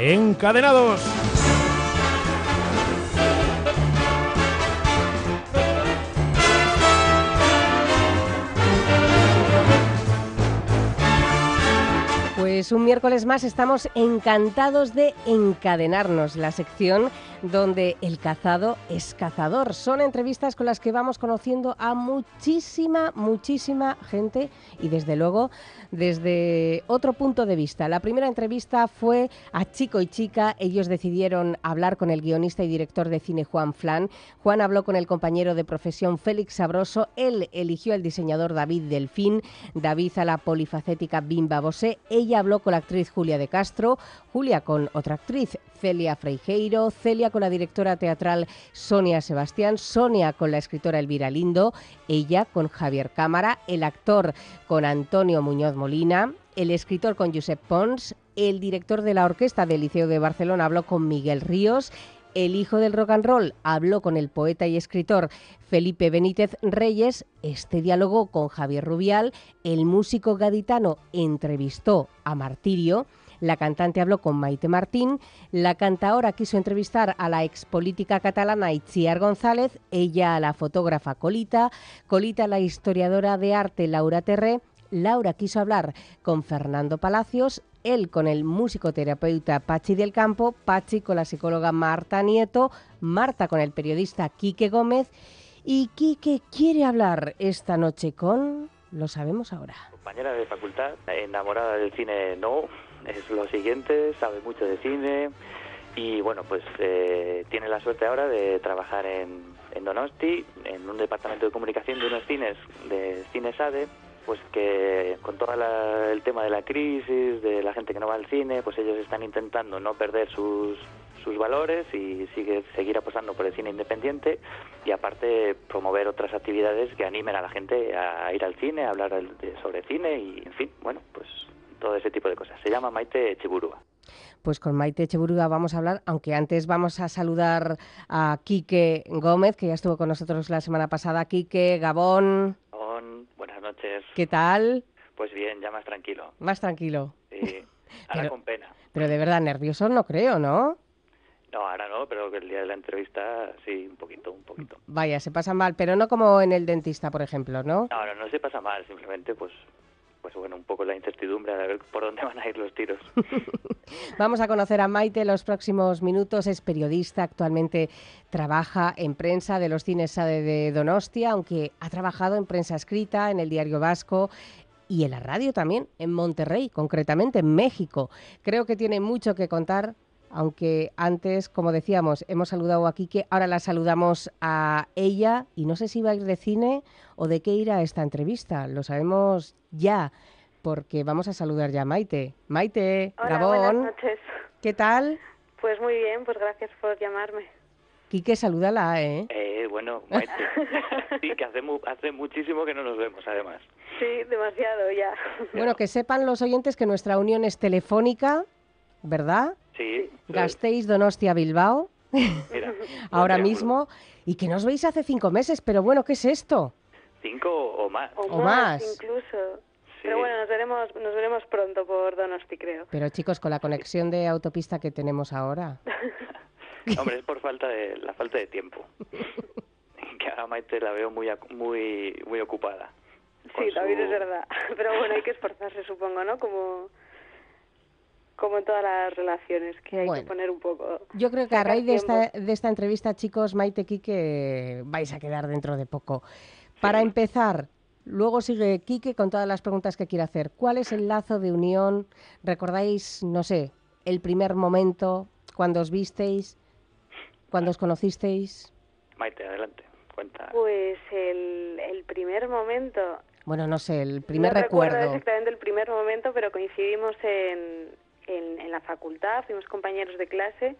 Encadenados. Pues un miércoles más estamos encantados de encadenarnos, la sección donde el cazado es cazador. Son entrevistas con las que vamos conociendo a muchísima gente y desde luego desde otro punto de vista. La primera entrevista fue a Chico y Chica. Ellos decidieron hablar con el guionista y director de cine Juan Flan. Juan habló con el compañero de profesión Félix Sabroso. Él eligió al diseñador David Delfín, David a la polifacética Bimba Bosé. Ella habló con la actriz Julia de Castro, Julia con otra actriz, Celia Freijeiro, Celia con la directora teatral Sonia Sebastián, Sonia con la escritora Elvira Lindo, ella con Javier Cámara, el actor con Antonio Muñoz Molina, el escritor con Josep Pons, el director de la orquesta del Liceo de Barcelona habló con Miguel Ríos, el hijo del rock and roll habló con el poeta y escritor Felipe Benítez Reyes. Este dialogó con Javier Rubial, el músico gaditano entrevistó a Martirio, la cantante habló con Maite Martín, la cantaora quiso entrevistar a la expolítica catalana Itziar González, ella a la fotógrafa Colita, Colita a la historiadora de arte Laura Terré, Laura quiso hablar con Fernando Palacios, él con el musicoterapeuta Pachi del Campo, Pachi con la psicóloga Marta Nieto, Marta con el periodista Quique Gómez y Quique quiere hablar esta noche con... Lo sabemos ahora. Compañera de facultad, enamorada del cine no, es lo siguiente, sabe mucho de cine y bueno, pues tiene la suerte ahora de trabajar en Donosti, en un departamento de comunicación de unos cines, de Cine Sade, pues que con todo el tema de la crisis, de la gente que no va al cine, pues ellos están intentando no perder sus valores y seguir apostando por el cine independiente y aparte promover otras actividades que animen a la gente a ir al cine, a hablar sobre cine y en fin, bueno, pues todo ese tipo de cosas. Se llama Maite Echeburúa. Pues con Maite Echeburúa vamos a hablar, aunque antes vamos a saludar a Quique Gómez, que ya estuvo con nosotros la semana pasada. Quique, Gabón. Gabón, buenas noches. ¿Qué tal? Pues bien, ya más tranquilo. Más tranquilo. Sí, ahora con pena. Pero de verdad, nervioso no creo, ¿no? No, ahora no, pero el día de la entrevista sí, un poquito. Vaya, se pasa mal, pero no como en el dentista, por ejemplo, ¿no? No se pasa mal, simplemente pues bueno, un poco la incertidumbre de ver por dónde van a ir los tiros. Vamos a conocer a Maite en los próximos minutos. Es periodista, actualmente trabaja en prensa de los cines Sade de Donostia, aunque ha trabajado en prensa escrita, en el Diario Vasco y en la radio también, en Monterrey, concretamente en México. Creo que tiene mucho que contar, aunque antes, como decíamos, hemos saludado a Quique, ahora la saludamos a ella y no sé si va a ir de cine o de qué irá a esta entrevista. Lo sabemos ya, porque vamos a saludar ya a Maite. Maite, hola, Gabón. Buenas noches. ¿Qué tal? Pues muy bien, pues gracias por llamarme. Quique, salúdala, ¿eh? Bueno, Maite, sí, que hace muchísimo que no nos vemos, además. Sí, demasiado ya. Bueno, que sepan los oyentes que nuestra unión es telefónica, ¿verdad? Sí. Gasteiz, Donostia, Bilbao. Mira, ahora mismo. Y que nos veis hace 5 meses, pero bueno, ¿qué es esto? 5 o más. O más, incluso. Sí. Pero bueno, nos veremos pronto por Donosti, creo. Pero chicos, con la conexión de autopista que tenemos ahora. Hombre, es por la falta de tiempo. Que a Maite la veo muy ocupada. Sí, también es verdad. Pero bueno, hay que esforzarse, supongo, ¿no? Como en todas las relaciones, que hay que poner un poco... Yo creo que a raíz de esta entrevista, chicos, Maite, Quique, vais a quedar dentro de poco. Para empezar, luego sigue Quique con todas las preguntas que quiere hacer. ¿Cuál es el lazo de unión? ¿Recordáis, no sé, el primer momento, cuando os visteis, cuando os conocisteis? Maite, adelante, cuenta. Pues el primer momento... Bueno, no sé, el primer recuerdo. No recuerdo exactamente el primer momento, pero coincidimos en la facultad, fuimos compañeros de clase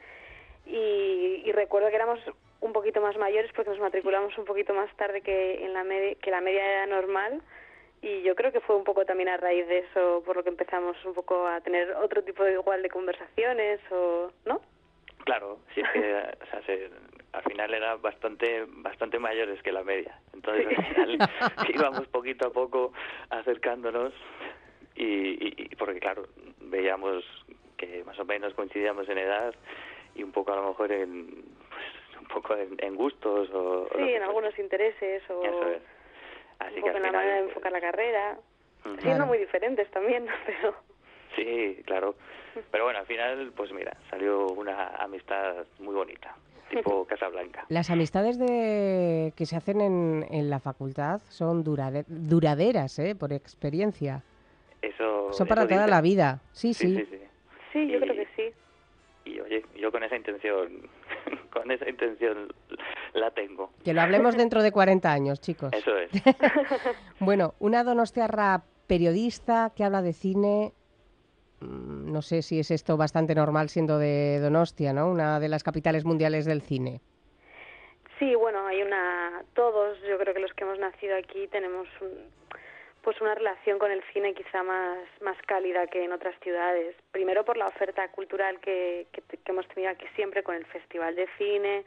y recuerdo que éramos un poquito más mayores porque nos matriculamos un poquito más tarde que la media normal y yo creo que fue un poco también a raíz de eso por lo que empezamos un poco a tener otro tipo de conversaciones, ¿no? Claro, sí, es que al final era bastante mayores que la media, entonces al final íbamos poquito a poco acercándonos y porque claro, veíamos que más o menos coincidíamos en edad y un poco a lo mejor un poco en gustos o sí, en algunos intereses o eso es. Así un que poco al en la final, manera de pues, enfocar la carrera, Ujú. siendo muy diferentes también, ¿no? Pero Sí, claro. Pero bueno, al final, pues mira, salió una amistad muy bonita, tipo Casablanca. Las amistades que se hacen en la facultad son duraderas, por experiencia. Son para Eso toda la dicen. vida. Sí, Sí, sí. sí, sí. sí, yo creo Y, que sí. y oye, yo con esa intención, con esa intención la tengo. Que lo hablemos dentro de 40 años, chicos. Eso es. Bueno, una donostiarra periodista que habla de cine, no sé si es esto bastante normal siendo de Donostia, ¿no? Una de las capitales mundiales del cine. Sí, bueno, todos, yo creo que los que hemos nacido aquí tenemos pues una relación con el cine quizá más cálida que en otras ciudades. Primero por la oferta cultural que hemos tenido aquí siempre con el Festival de Cine,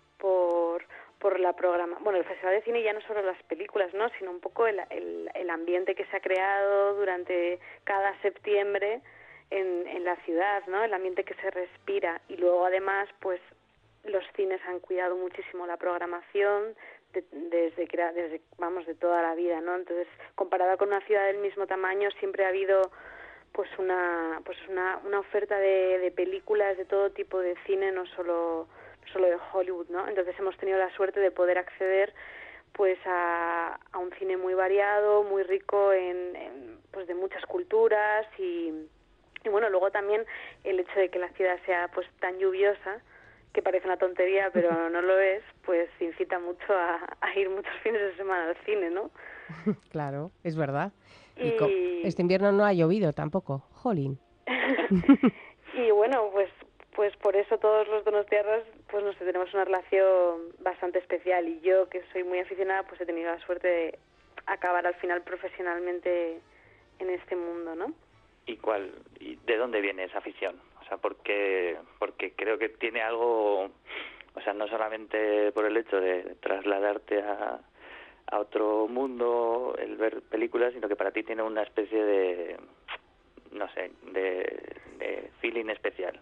por la programa. Bueno, el Festival de Cine ya no solo las películas, ¿no? Sino un poco el ambiente que se ha creado durante cada septiembre en la ciudad, ¿no? El ambiente que se respira. Y luego además, pues los cines han cuidado muchísimo la programación desde de toda la vida, ¿no? Entonces, comparada con una ciudad del mismo tamaño, siempre ha habido una oferta de películas de todo tipo de cine, no solo de Hollywood, ¿no? Entonces hemos tenido la suerte de poder acceder pues a un cine muy variado, muy rico pues de muchas culturas y bueno, luego también el hecho de que la ciudad sea pues tan lluviosa, que parece una tontería, pero no lo es, pues incita mucho a ir muchos fines de semana al cine, ¿no? Claro, es verdad. Y Y este invierno no ha llovido tampoco. Jolín. y bueno, pues por eso todos los donostiarras pues no sé, tenemos una relación bastante especial y yo que soy muy aficionada pues he tenido la suerte de acabar al final profesionalmente en este mundo, ¿no? ¿Y de dónde viene esa afición? O sea, porque creo que tiene algo, o sea, no solamente por el hecho de trasladarte a otro mundo, el ver películas, sino que para ti tiene una especie de, no sé, de feeling especial.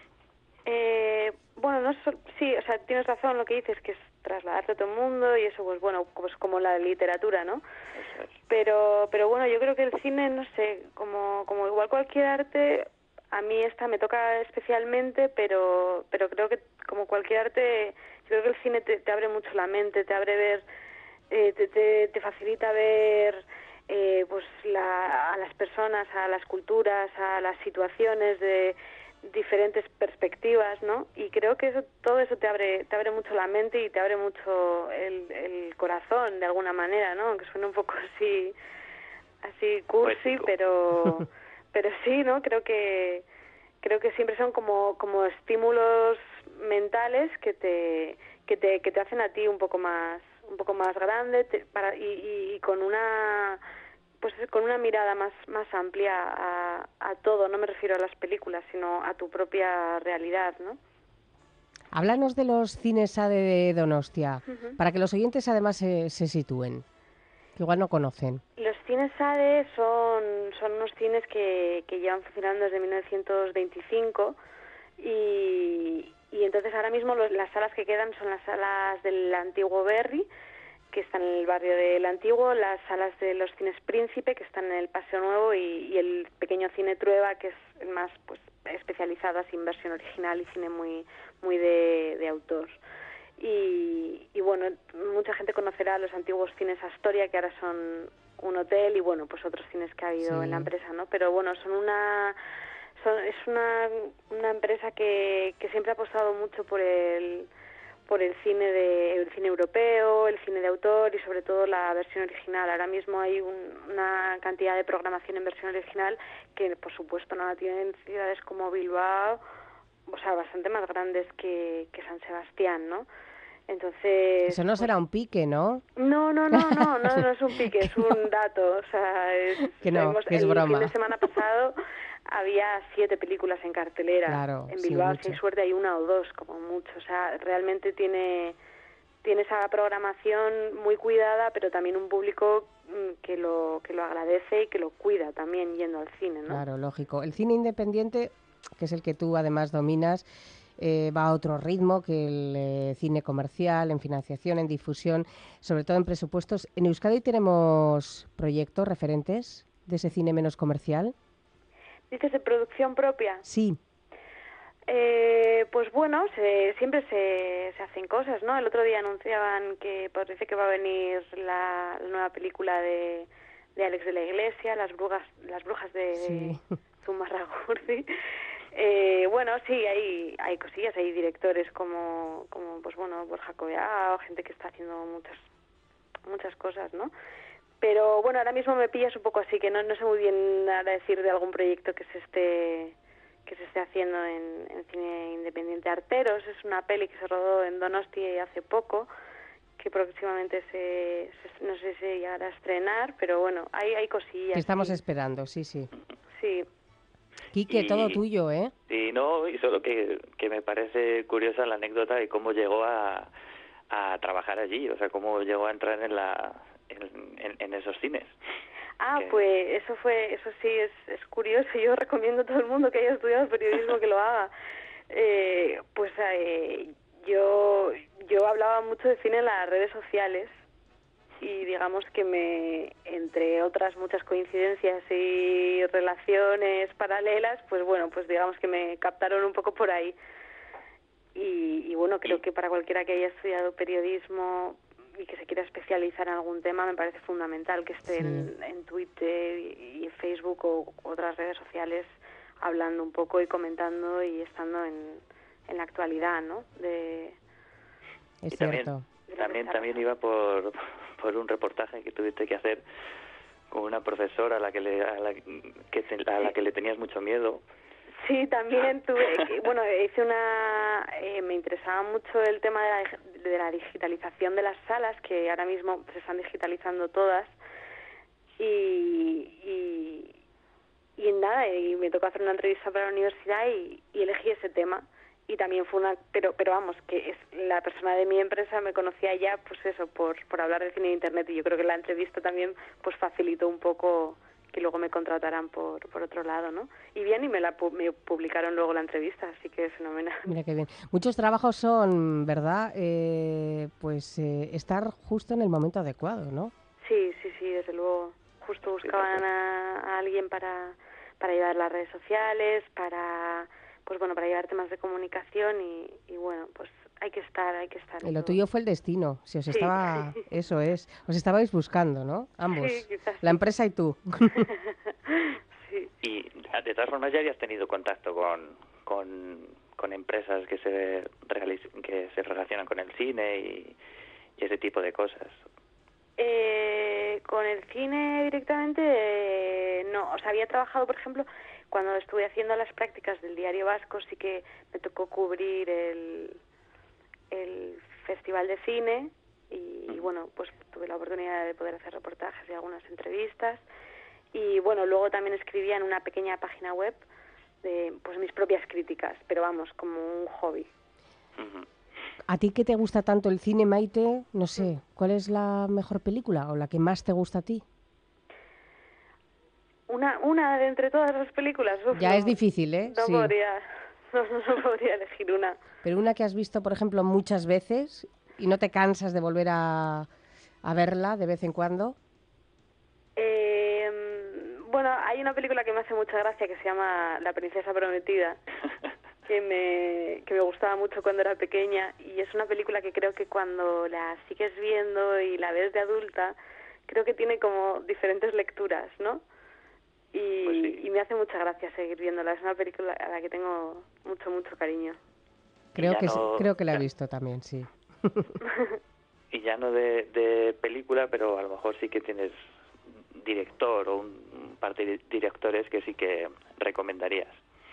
Bueno, sí, o sea, tienes razón lo que dices, que es trasladarte a otro mundo y eso, pues bueno, pues como la literatura, ¿no? Eso es. Pero bueno, yo creo que el cine, no sé, como igual cualquier arte, a mí esta me toca especialmente, pero creo que como cualquier arte, yo creo que el cine te abre mucho la mente, te abre ver, te facilita ver pues a las personas, a las culturas, a las situaciones de diferentes perspectivas, ¿no? Y creo que todo eso te abre mucho la mente y te abre mucho el corazón de alguna manera, ¿no? Aunque suene un poco así cursi, Poético. pero sí, ¿no? Creo que siempre son como estímulos mentales que te hacen a ti un poco más grande y con una mirada más amplia a todo. No me refiero a las películas, sino a tu propia realidad, ¿no? Háblanos de los cines ADE de Donostia, para que los oyentes además se sitúen, que igual no conocen. Los cines ADE son unos cines que llevan funcionando desde 1925 y entonces ahora mismo las salas que quedan son las salas del antiguo Berri, que están en el barrio del Antiguo, las salas de los cines Príncipe, que están en el Paseo Nuevo, y el pequeño cine Trueba, que es el más pues especializado así en versión original y cine muy de autor. Y bueno, mucha gente conocerá los antiguos cines Astoria, que ahora son un hotel, y bueno, pues otros cines que ha habido en la empresa, ¿no? Pero bueno, es una empresa que siempre ha apostado mucho por el cine europeo, el cine de autor y sobre todo la versión original. Ahora mismo hay una cantidad de programación en versión original que por supuesto no la tienen ciudades como Bilbao, o sea, bastante más grandes que San Sebastián, ¿no? Entonces, Eso no será un pique, ¿no? No es un pique, es un dato. O sea, Que no, que es el broma. fin de semana pasado había 7 películas en cartelera. Claro, En sí, Bilbao, mucho. si hay suerte, hay 1 o 2, como mucho. O sea, realmente tiene esa programación muy cuidada, pero también un público que lo agradece y que lo cuida también yendo al cine, ¿no? Claro, lógico. El cine independiente que es el que tú además dominas, va a otro ritmo que el cine comercial, en financiación, en difusión, sobre todo en presupuestos. ¿En Euskadi tenemos proyectos referentes de ese cine menos comercial? ¿Dices de producción propia? Sí. Pues bueno, siempre se hacen cosas, ¿no? El otro día anunciaban que parece que va a venir la nueva película de Alex de la Iglesia, Las brujas de Sí. Zumarragurdi. Bueno, sí, hay cosillas, hay directores como pues bueno, Borja Coveao, gente que está haciendo muchas cosas, ¿no? Pero bueno, ahora mismo me pillas un poco así, que no sé muy bien ahora decir de algún proyecto que se esté haciendo en cine independiente. Arteros es una peli que se rodó en Donosti hace poco, que próximamente no sé si llegará a estrenar, pero bueno, hay cosillas. Que estamos sí. esperando, sí. Sí. Quique, todo tuyo, ¿eh? Sí, no, y solo que me parece curiosa la anécdota de cómo llegó a trabajar allí, o sea, cómo llegó a entrar en esos cines. Pues eso sí es curioso. Yo recomiendo a todo el mundo que haya estudiado periodismo que lo haga. Yo hablaba mucho de cine en las redes sociales y digamos que entre otras muchas coincidencias y relaciones paralelas, pues bueno, pues digamos que me captaron un poco por ahí. Y bueno, creo que para cualquiera que haya estudiado periodismo y que se quiera especializar en algún tema, me parece fundamental que esté en Twitter y en Facebook o otras redes sociales hablando un poco y comentando y estando en la actualidad, ¿no? Es cierto. También iba por un reportaje que tuviste que hacer con una profesora a la que le tenías mucho miedo. Sí, también hice me interesaba mucho el tema de la digitalización de las salas, que ahora mismo se están digitalizando todas, y me tocó hacer una entrevista para la universidad y elegí ese tema. Y también fue pero vamos, que la persona de mi empresa me conocía ya, pues eso, por hablar de cine en internet, y yo creo que la entrevista también pues facilitó un poco que luego me contrataran por otro lado, ¿no? Y bien, y me publicaron luego la entrevista, así que fenomenal. Mira qué bien. Muchos trabajos son, ¿verdad? Estar justo en el momento adecuado, ¿no? Sí, desde luego. Justo buscaban a alguien para llevar las redes sociales, para llevar temas de comunicación y bueno, pues hay que estar. Y lo tuyo fue el destino. Si os estaba, eso es, os estabais buscando, ¿no? Ambos. Sí, quizás la empresa y tú. Sí. Y de todas formas ya habías tenido contacto con empresas que se relacionan con el cine y ese tipo de cosas. Con el cine directamente no, o sea, había trabajado, por ejemplo, cuando estuve haciendo las prácticas del Diario Vasco, sí que me tocó cubrir el Festival de Cine y bueno, pues tuve la oportunidad de poder hacer reportajes y algunas entrevistas, y bueno, luego también escribía en una pequeña página web de pues mis propias críticas, pero vamos, como un hobby. Uh-huh. ¿A ti que te gusta tanto el cine, Maite? No sé, ¿cuál es la mejor película o la que más te gusta a ti? Una de entre todas las películas. Ya es difícil, ¿eh? No Sí. no podría elegir una. Pero una que has visto, por ejemplo, muchas veces y no te cansas de volver a verla de vez en cuando. Bueno, hay una película que me hace mucha gracia que se llama La princesa prometida, que me gustaba mucho cuando era pequeña, y es una película que creo que cuando la sigues viendo y la ves de adulta, creo que tiene como diferentes lecturas, ¿no? Y, pues sí. Y me hace mucha gracia seguir viéndola. Es una película a la que tengo mucho cariño. Creo que la he visto también, sí. Y ya no de película, pero a lo mejor sí que tienes director o un par de directores que sí que recomendarías.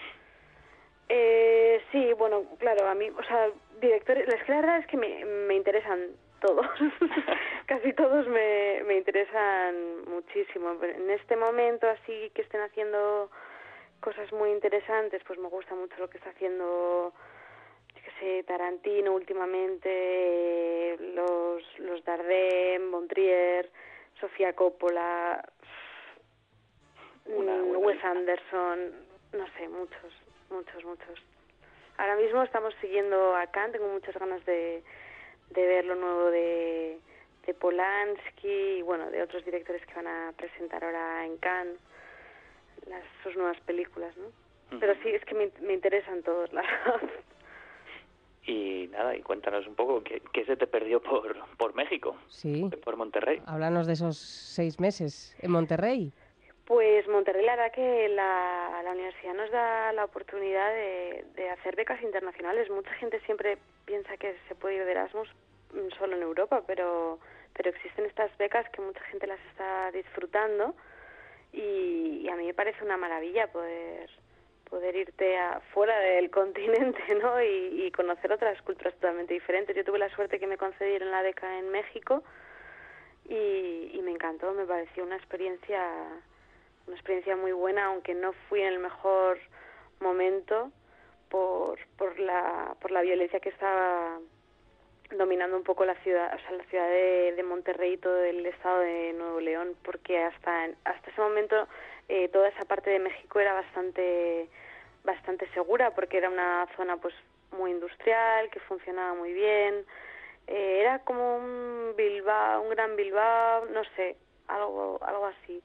Sí, bueno, claro, a mí, o sea, directores, la verdad es que me interesan todos, casi todos me interesan muchísimo. En este momento así que estén haciendo cosas muy interesantes, pues me gusta mucho lo que está haciendo, yo qué sé, Tarantino últimamente, los Dardenne, Von Trier, Sofía Coppola, Wes Anderson, no sé, muchos. muchos, muchos. Ahora mismo estamos siguiendo a Kant, tengo muchas ganas de ver lo nuevo de Polanski y bueno, de otros directores que van a presentar ahora en Cannes sus nuevas películas, ¿no? Pero sí, es que me interesan todos, la verdad. Y nada, y cuéntanos un poco, ¿qué se te perdió por México? Sí. Por Monterrey. Háblanos de esos 6 meses en Monterrey. Pues Monterrey, la verdad que la universidad nos da la oportunidad de hacer becas internacionales. Mucha gente siempre piensa que se puede ir de Erasmus solo en Europa, pero existen estas becas que mucha gente las está disfrutando y a mí me parece una maravilla poder irte fuera del continente, ¿no? Y conocer otras culturas totalmente diferentes. Yo tuve la suerte que me concedieron la beca en México y me encantó, me pareció una experiencia muy buena, aunque no fui en el mejor momento por la violencia que estaba dominando un poco la ciudad, o sea, la ciudad de Monterrey y todo el estado de Nuevo León, porque hasta ese momento toda esa parte de México era bastante segura, porque era una zona pues muy industrial, que funcionaba muy bien, era como un Bilbao, un gran Bilbao, no sé, algo así.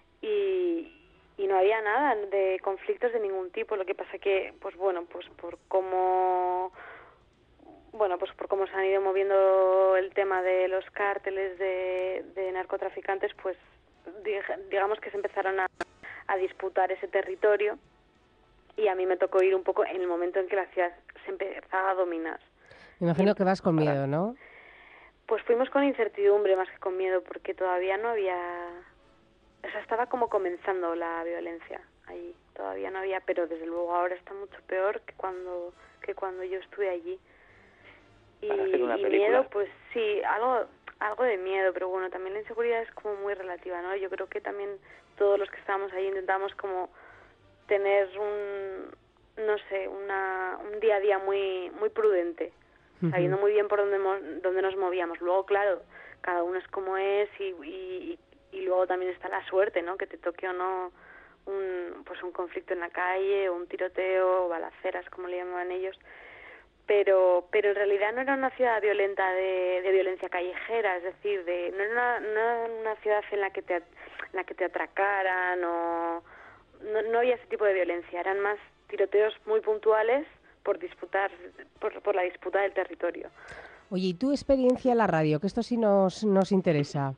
Y no había nada de conflictos de ningún tipo. Lo que pasa que, pues por cómo se han ido moviendo el tema de los cárteles de narcotraficantes, pues digamos que se empezaron a disputar ese territorio y a mí me tocó ir un poco en el momento en que la ciudad se empezaba a dominar. Me imagino que vas con miedo, ¿no? Pues fuimos con incertidumbre más que con miedo, porque todavía no había... O sea, estaba como comenzando la violencia allí, todavía no había, pero desde luego ahora está mucho peor que cuando yo estuve allí. Y miedo, pues sí, algo de miedo, pero bueno, también la inseguridad es como muy relativa, ¿no? Yo creo que también todos los que estábamos allí intentamos como tener un día a día muy muy prudente, sabiendo muy bien por dónde nos movíamos. Luego, claro, cada uno es como es y luego también está la suerte, ¿no? Que te toque o no un conflicto en la calle, o un tiroteo, o balaceras, como le llamaban ellos. Pero en realidad no era una ciudad violenta de violencia callejera, es decir, no era una ciudad en la que te atracaran o no había ese tipo de violencia, eran más tiroteos muy puntuales por la disputa del territorio. Oye, ¿y tu experiencia en la radio? Que esto sí nos interesa.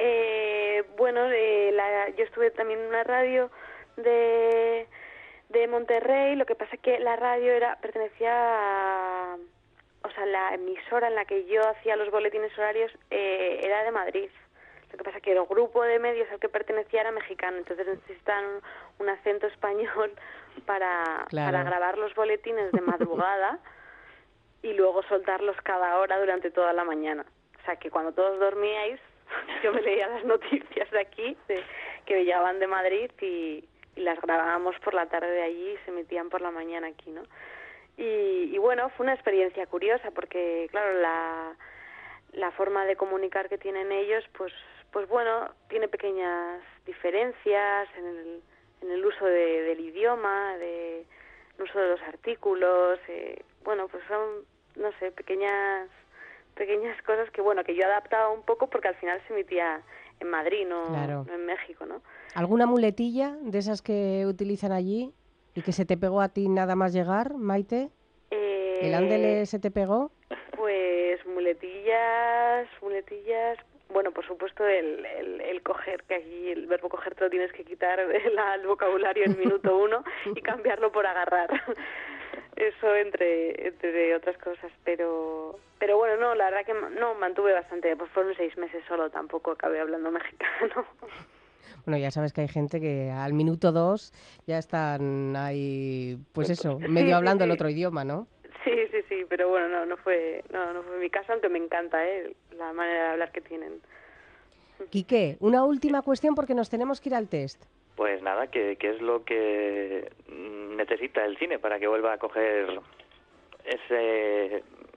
Yo estuve también en una radio de Monterrey. Lo que pasa es que la radio pertenecía la emisora en la que yo hacía los boletines horarios era de Madrid. Lo que pasa es que el grupo de medios al que pertenecía era mexicano, entonces necesitaban un acento español para grabar los boletines de madrugada y luego soltarlos cada hora durante toda la mañana. O sea, que cuando todos dormíais, yo me leía las noticias de aquí, que me llegaban de Madrid y las grabábamos por la tarde de allí y se emitían por la mañana aquí, ¿no? Y bueno, fue una experiencia curiosa porque, claro, la forma de comunicar que tienen ellos, pues bueno, tiene pequeñas diferencias en el uso del idioma, el uso de los artículos, pues son, no sé, pequeñas cosas que yo he adaptado un poco porque al final se emitía en Madrid, no en México, ¿no? ¿Alguna muletilla de esas que utilizan allí y que se te pegó a ti nada más llegar, Maite? ¿El ándele se te pegó? Pues muletillas, bueno, por supuesto el coger, que aquí el verbo coger te lo tienes que quitar del vocabulario en minuto 1 y cambiarlo por agarrar. Eso entre otras cosas, pero bueno, no, la verdad que no, mantuve bastante, pues fueron 6 meses solo, tampoco acabé hablando mexicano. Bueno, ya sabes que hay gente que al minuto 2 ya están ahí, pues eso, medio hablando el otro idioma, ¿no? Sí, pero bueno, no fue mi caso, aunque me encanta la manera de hablar que tienen. Quique, una última cuestión porque nos tenemos que ir al test. Pues nada, ¿qué es lo que necesita el cine para que vuelva a coger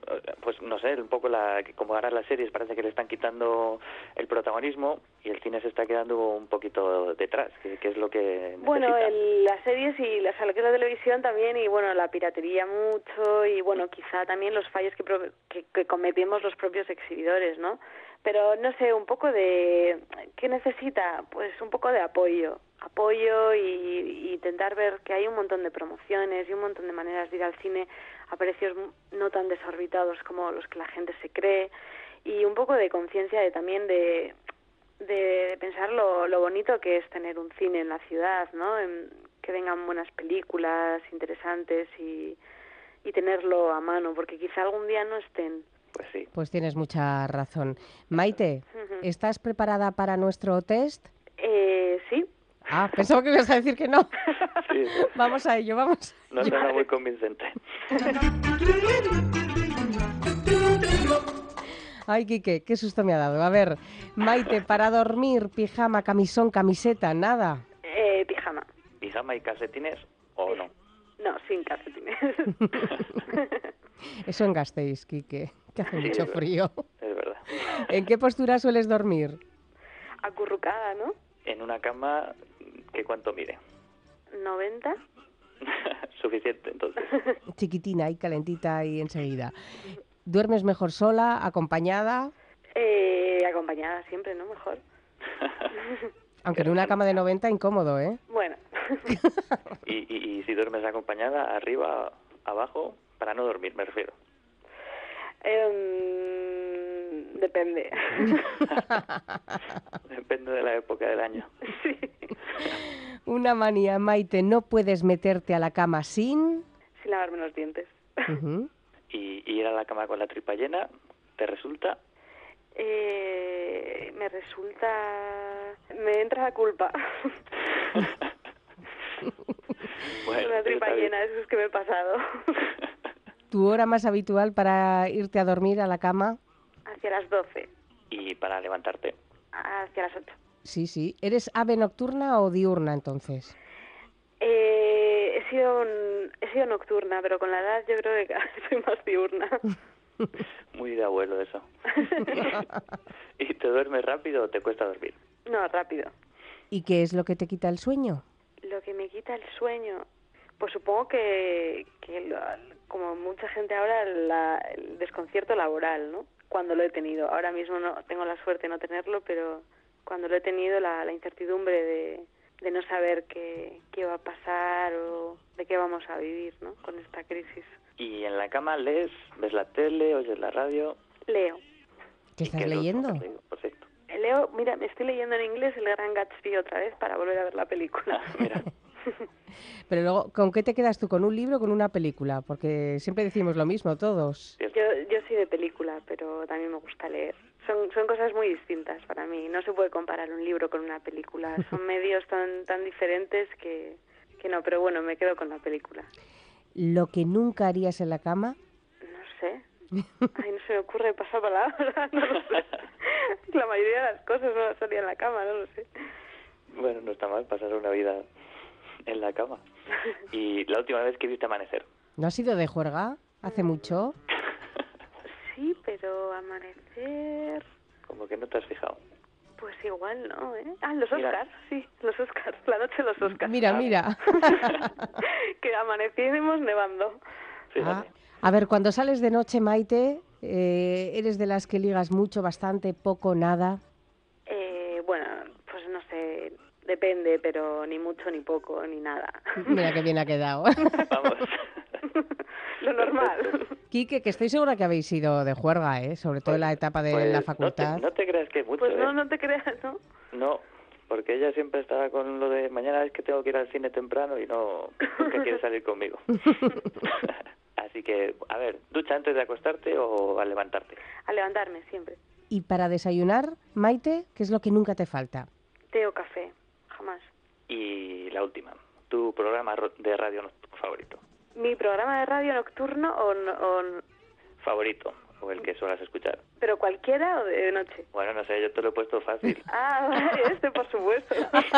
pues no sé, un poco como ahora las series parece que le están quitando el protagonismo y el cine se está quedando un poquito detrás, que es lo que Bueno, necesita. las series y la televisión también, y bueno, la piratería mucho, y bueno, quizá también los fallos que cometimos los propios exhibidores, ¿no? Pero no sé, un poco de... ¿Qué necesita? Pues un poco de apoyo y intentar ver que hay un montón de promociones y un montón de maneras de ir al cine a precios no tan desorbitados como los que la gente se cree, y un poco de conciencia también de pensar lo bonito que es tener un cine en la ciudad, ¿no? Que vengan buenas películas interesantes y tenerlo a mano, porque quizá algún día no estén. Pues sí. Pues tienes mucha razón. Maite, ¿estás preparada para nuestro test? Sí. Ah, pensaba que ibas a decir que no. Sí. Vamos a ello, vamos. No suena muy convincente. Ay, Quique, qué susto me ha dado. A ver, Maite, para dormir, pijama, camisón, camiseta, nada. Pijama. ¿Pijama y calcetines o no? No, sin calcetines. Eso en Gasteiz, Quique, que hace mucho frío. Es verdad. ¿En qué postura sueles dormir? Acurrucada, ¿no? En una cama que cuánto mide. 90. Suficiente, entonces. Chiquitina y calentita y enseguida. ¿Duermes mejor sola, acompañada? Acompañada siempre, ¿no? Mejor. Aunque en una cama de 90, incómodo, ¿eh? Bueno. ¿Y si duermes acompañada, arriba, abajo? Para no dormir, me refiero. Depende. Depende de la época del año. Sí. Una manía, Maite, no puedes meterte a la cama sin... Sin lavarme los dientes. Uh-huh. Y ir a la cama con la tripa llena, ¿te resulta? Me entra la culpa. Bueno, Una tripa llena, eso es que me he pasado. ¿Tu hora más habitual para irte a dormir a la cama? Hacia las 12. ¿Y para levantarte? Hacia las 8. Sí. ¿Eres ave nocturna o diurna, entonces? He sido nocturna, pero con la edad yo creo que cada vez soy más diurna. Muy de abuelo eso. ¿Y te duermes rápido o te cuesta dormir? No, rápido. ¿Y qué es lo que te quita el sueño? Lo que me quita el sueño, pues supongo que como mucha gente ahora, el desconcierto laboral, ¿no? Cuando lo he tenido. Ahora mismo no tengo la suerte de no tenerlo, pero cuando lo he tenido, la incertidumbre de no saber qué va a pasar o de qué vamos a vivir, ¿no? Con esta crisis. ¿Y en la cama lees, ves la tele, oyes la radio? Leo. ¿Qué estás leyendo? Perfecto. Leo, mira, me estoy leyendo en inglés El Gran Gatsby otra vez para volver a ver la película. Mira. Pero luego, ¿con qué te quedas tú? ¿Con un libro o con una película? Porque siempre decimos lo mismo todos. Yo soy de película, pero también me gusta leer. Son cosas muy distintas para mí. No se puede comparar un libro con una película. Son medios tan diferentes que no, pero bueno, me quedo con la película. ¿Lo que nunca harías en la cama? No sé. Ay, no se me ocurre pasar palabra. No lo sé. La mayoría de las cosas no las haría en la cama, no lo sé. Bueno, no está mal pasar una vida en la cama. ¿Y la última vez que viste amanecer? ¿No has ido de juerga hace mucho? Sí, pero amanecer... Como que no te has fijado. Pues igual no, ¿eh? Ah, los Mira. Oscars, sí, los Oscars, la noche de los Oscars. Mira. Que amanecimos nevando. Fíjate. A ver, cuando sales de noche, Maite, ¿eres de las que ligas mucho, bastante, poco, nada? Bueno, pues no sé, depende, pero ni mucho, ni poco, ni nada. Mira qué bien ha quedado. Vamos. Lo normal. Quique, que estoy segura que habéis ido de juerga, ¿eh? Sobre todo en la etapa de Pues la facultad. No te creas que mucho, Pues ¿eh? no te creas, ¿no? No, porque ella siempre estaba con lo de mañana es que tengo que ir al cine temprano y nunca quiere salir conmigo. Así que, a ver, ¿ducha antes de acostarte o al levantarte? A levantarme siempre. Y para desayunar, Maite, ¿qué es lo que nunca te falta? Té o café, jamás. Y la última, ¿tu programa de radio favorito? ¿Mi programa de radio nocturno o ¿Favorito? ¿O el que suelas escuchar? pero cualquiera o de noche? Bueno, no sé, yo te lo he puesto fácil. Ah, vale, por supuesto.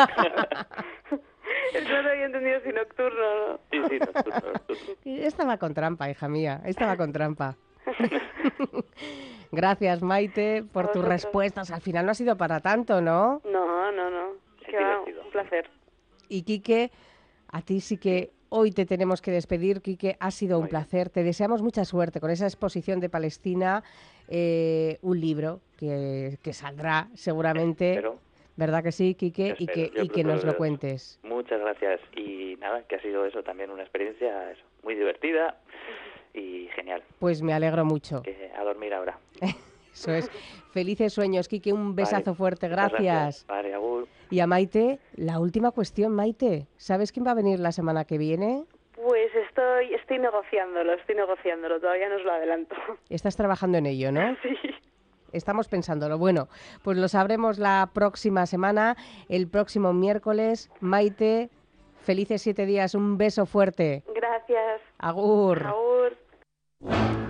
No lo había entendido si nocturno, ¿no? Sí, nocturno. Estaba con trampa, hija mía, estaba con trampa. Gracias, Maite, por tus vosotros. respuestas. Al final no ha sido para tanto, ¿no? No. Es Que va, divertido. un placer. Y Quique, a ti sí que hoy te tenemos que despedir. Quique, ha sido un Muy bien. placer. Te deseamos mucha suerte con esa exposición de Palestina, un libro que saldrá seguramente, Pero ¿verdad que sí, Quique? Y espero, yo que cruzo nos los lo dedos. cuentes. Muchas gracias. Y nada, que ha sido eso también una experiencia muy divertida y genial. Pues me alegro mucho. Que a dormir ahora. Eso es. Felices sueños, Quique. Un besazo Vale, fuerte. muchas Gracias. Vale, agur. Y a Maite, la última cuestión, Maite. ¿Sabes quién va a venir la semana que viene? Pues estoy negociándolo, todavía no os lo adelanto. Estás trabajando en ello, ¿no? Sí. Estamos pensándolo. Bueno, pues lo sabremos la próxima semana, el próximo miércoles. Maite, felices 7 días. Un beso fuerte. Gracias. Agur. Agur.